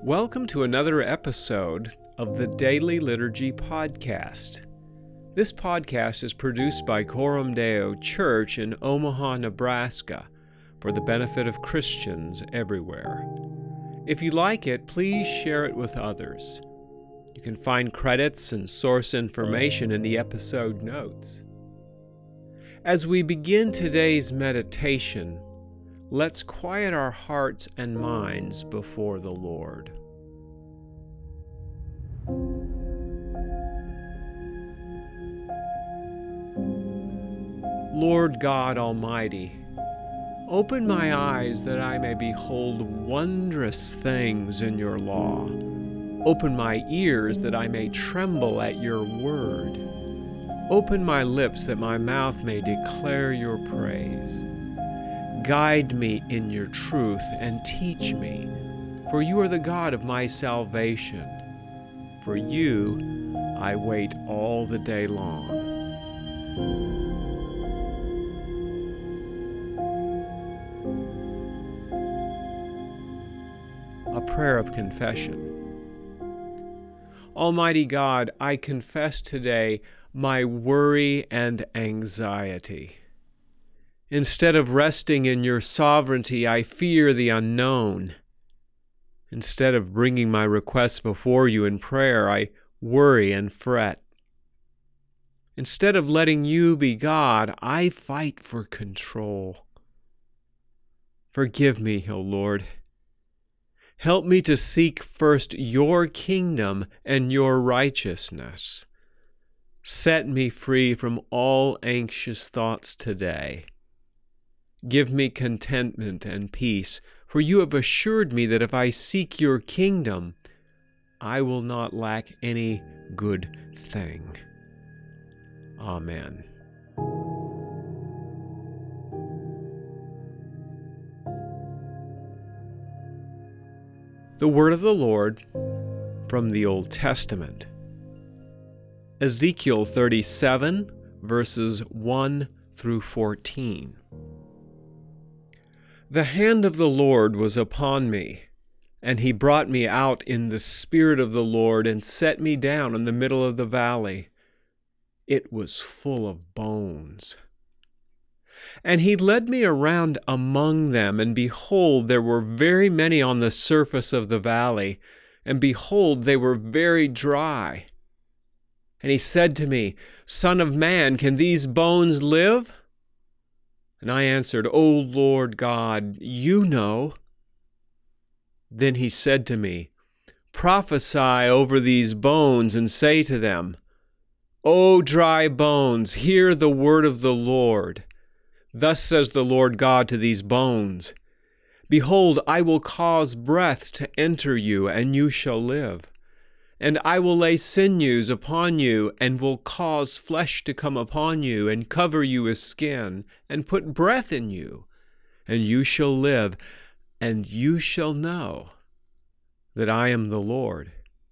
Welcome to another episode of the Daily Liturgy Podcast. This podcast is produced by Coram Deo Church in Omaha, Nebraska, for the benefit of Christians everywhere. If you like it, please share it with others. You can find credits and source information in the episode notes. As we begin today's meditation, let's quiet our hearts and minds before the Lord. Lord God Almighty, open my eyes that I may behold wondrous things in your law. Open my ears that I may tremble at your word. Open my lips that my mouth may declare your praise. Guide me in your truth and teach me, for you are the God of my salvation. For you I wait all the day long. A prayer of confession. Almighty God, I confess today my worry and anxiety. Instead of resting in your sovereignty, I fear the unknown. Instead of bringing my requests before you in prayer, I worry and fret. Instead of letting you be God, I fight for control. Forgive me, O Lord. Help me to seek first your kingdom and your righteousness. Set me free from all anxious thoughts today. Give me contentment and peace, for you have assured me that if I seek your kingdom, I will not lack any good thing. Amen. The word of the Lord from the Old Testament. Ezekiel 37, verses 1 through 14. The hand of the Lord was upon me, and he brought me out in the Spirit of the Lord and set me down in the middle of the valley. It was full of bones. And he led me around among them, and behold, there were very many on the surface of the valley, and behold, they were very dry. And he said to me, Son of man, can these bones live? And I answered, O Lord God, you know. Then he said to me, Prophesy over these bones and say to them, O dry bones, hear the word of the Lord. Thus says the Lord God to these bones, Behold, I will cause breath to enter you, and you shall live. And I will lay sinews upon you, and will cause flesh to come upon you, and cover you with skin, and put breath in you, and you shall live, and you shall know that I am the Lord.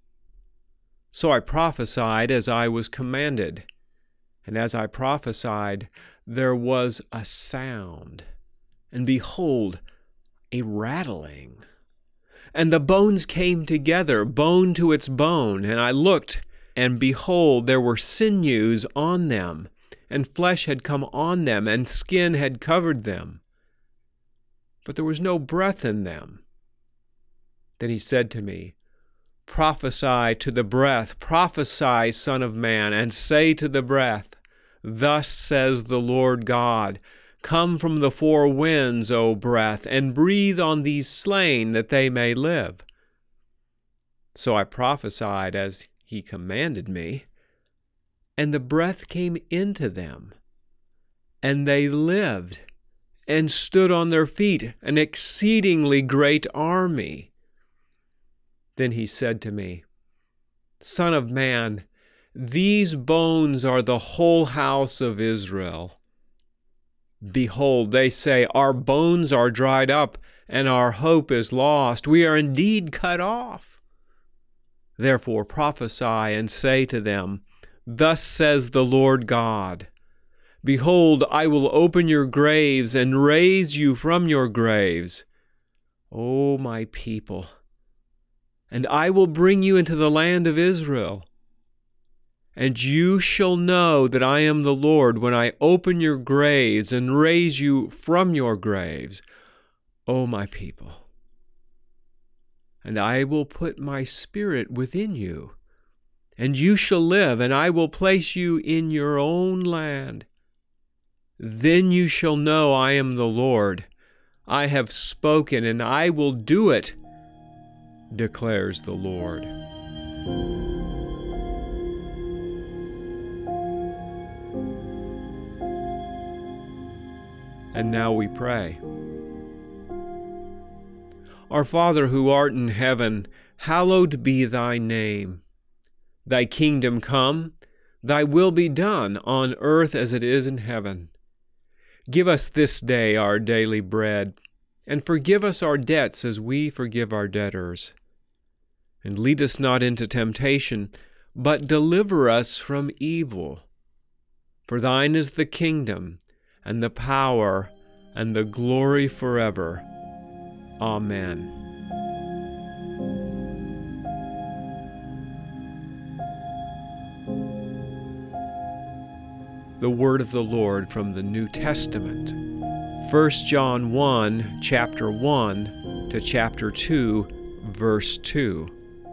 So I prophesied as I was commanded, and as I prophesied, there was a sound, and behold, a rattling. And the bones came together, bone to its bone, and I looked, and behold, there were sinews on them, and flesh had come on them, and skin had covered them. But there was no breath in them. Then he said to me, Prophesy to the breath, prophesy, Son of man, and say to the breath, Thus says the Lord God, Come from the four winds, O breath, and breathe on these slain, that they may live. So I prophesied as he commanded me, and the breath came into them, and they lived, and stood on their feet, an exceedingly great army. Then he said to me, Son of man, these bones are the whole house of Israel. Behold, they say, Our bones are dried up, and our hope is lost. We are indeed cut off. Therefore prophesy and say to them, Thus says the Lord God, Behold, I will open your graves and raise you from your graves, O my people, and I will bring you into the land of Israel. And you shall know that I am the Lord when I open your graves and raise you from your graves, O my people. And I will put my spirit within you, and you shall live, and I will place you in your own land. Then you shall know I am the Lord. I have spoken, and I will do it, declares the Lord. And now we pray. Our Father who art in heaven, hallowed be thy name. Thy kingdom come, thy will be done on earth as it is in heaven. Give us this day our daily bread, and forgive us our debts as we forgive our debtors. And lead us not into temptation, but deliver us from evil. For thine is the kingdom, and the power, and the glory forever. Amen. The word of the Lord from the New Testament. 1 John 1, chapter 1 to chapter 2, verse 2.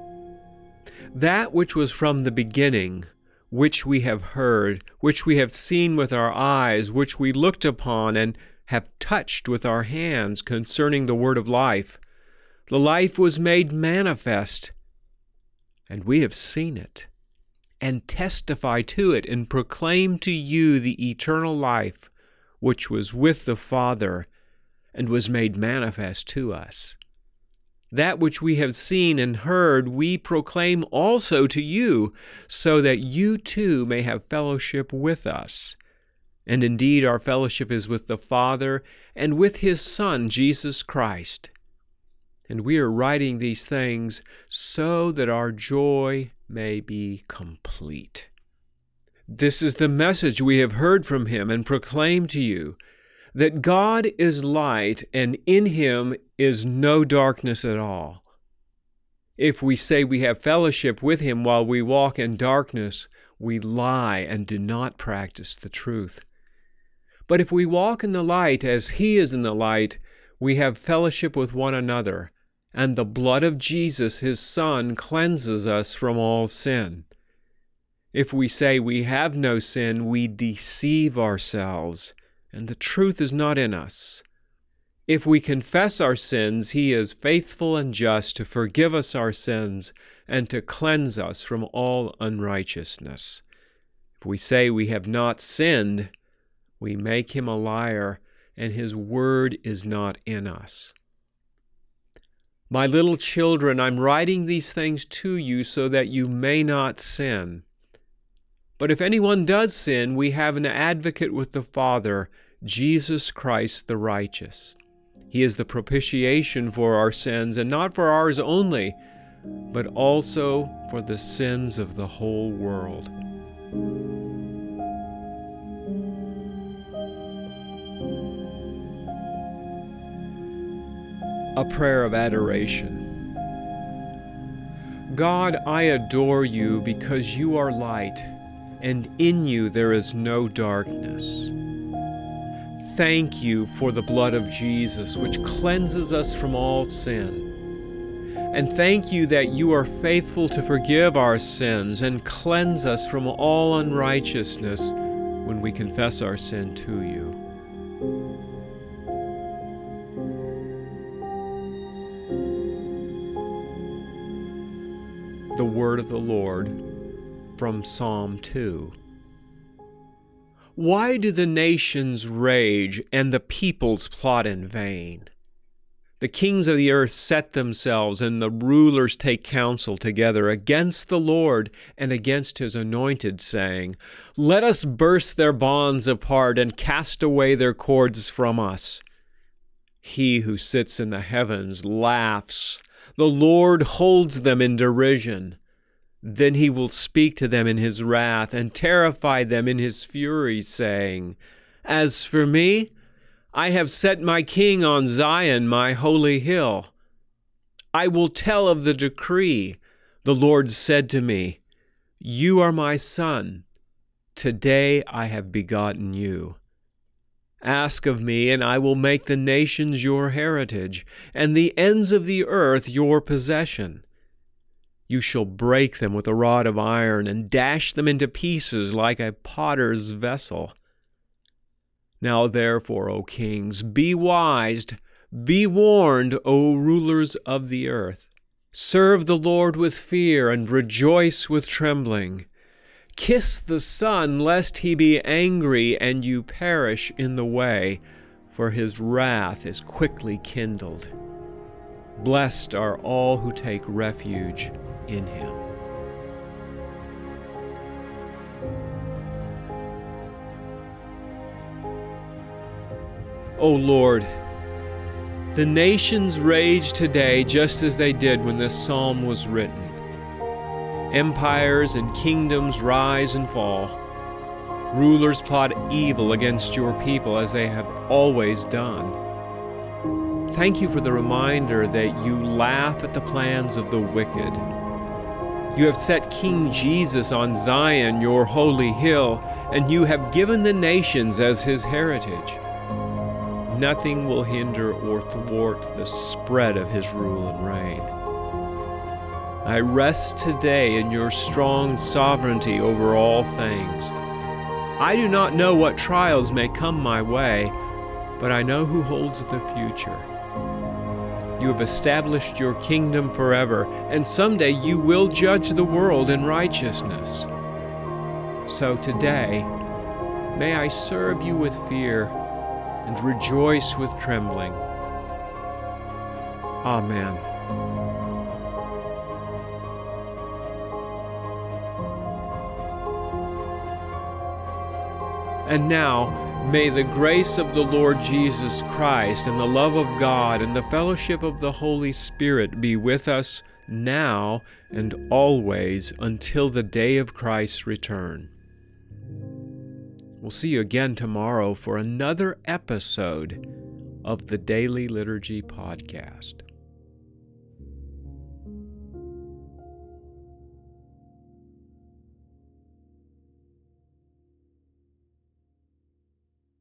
That which was from the beginning, which we have heard, which we have seen with our eyes, which we looked upon and have touched with our hands concerning the word of life. The life was made manifest, and we have seen it, and testify to it, and proclaim to you the eternal life, which was with the Father, and was made manifest to us. That which we have seen and heard we proclaim also to you, so that you too may have fellowship with us. And indeed our fellowship is with the Father and with His Son, Jesus Christ. And we are writing these things so that our joy may be complete. This is the message we have heard from Him and proclaim to you, that God is light, and in Him is no darkness at all. If we say we have fellowship with Him while we walk in darkness, we lie and do not practice the truth. But if we walk in the light as He is in the light, we have fellowship with one another, and the blood of Jesus, His Son, cleanses us from all sin. If we say we have no sin, we deceive ourselves, and the truth is not in us. If we confess our sins, He is faithful and just to forgive us our sins and to cleanse us from all unrighteousness. If we say we have not sinned, we make Him a liar, and His word is not in us. My little children, I'm writing these things to you so that you may not sin. But if anyone does sin, we have an advocate with the Father, Jesus Christ the righteous. He is the propitiation for our sins, and not for ours only, but also for the sins of the whole world. A prayer of adoration. God, I adore you because you are light, and in you there is no darkness. Thank you for the blood of Jesus, which cleanses us from all sin. And thank you that you are faithful to forgive our sins and cleanse us from all unrighteousness when we confess our sin to you. The word of the Lord from Psalm 2. Why do the nations rage and the peoples plot in vain? The kings of the earth set themselves, and the rulers take counsel together against the Lord and against His anointed, saying, Let us burst their bonds apart and cast away their cords from us. He who sits in the heavens laughs. The Lord holds them in derision. Then He will speak to them in His wrath and terrify them in His fury, saying, As for me, I have set my king on Zion, my holy hill. I will tell of the decree. The Lord said to me, You are my son. Today I have begotten you. Ask of me, and I will make the nations your heritage, and the ends of the earth your possession. You shall break them with a rod of iron, and dash them into pieces like a potter's vessel. Now therefore, O kings, be wise, be warned, O rulers of the earth. Serve the Lord with fear, and rejoice with trembling. Kiss the Son, lest he be angry and you perish in the way, for his wrath is quickly kindled. Blessed are all who take refuge in him. O Lord, the nations rage today just as they did when this psalm was written. Empires and kingdoms rise and fall. Rulers plot evil against your people as they have always done. Thank you for the reminder that you laugh at the plans of the wicked. You have set King Jesus on Zion, your holy hill, and you have given the nations as his heritage. Nothing will hinder or thwart the spread of his rule and reign. I rest today in your strong sovereignty over all things. I do not know what trials may come my way, but I know who holds the future. You have established your kingdom forever, and someday you will judge the world in righteousness. So today, may I serve you with fear and rejoice with trembling. Amen. And now, may the grace of the Lord Jesus Christ and the love of God and the fellowship of the Holy Spirit be with us now and always until the day of Christ's return. We'll see you again tomorrow for another episode of the Daily Liturgy Podcast.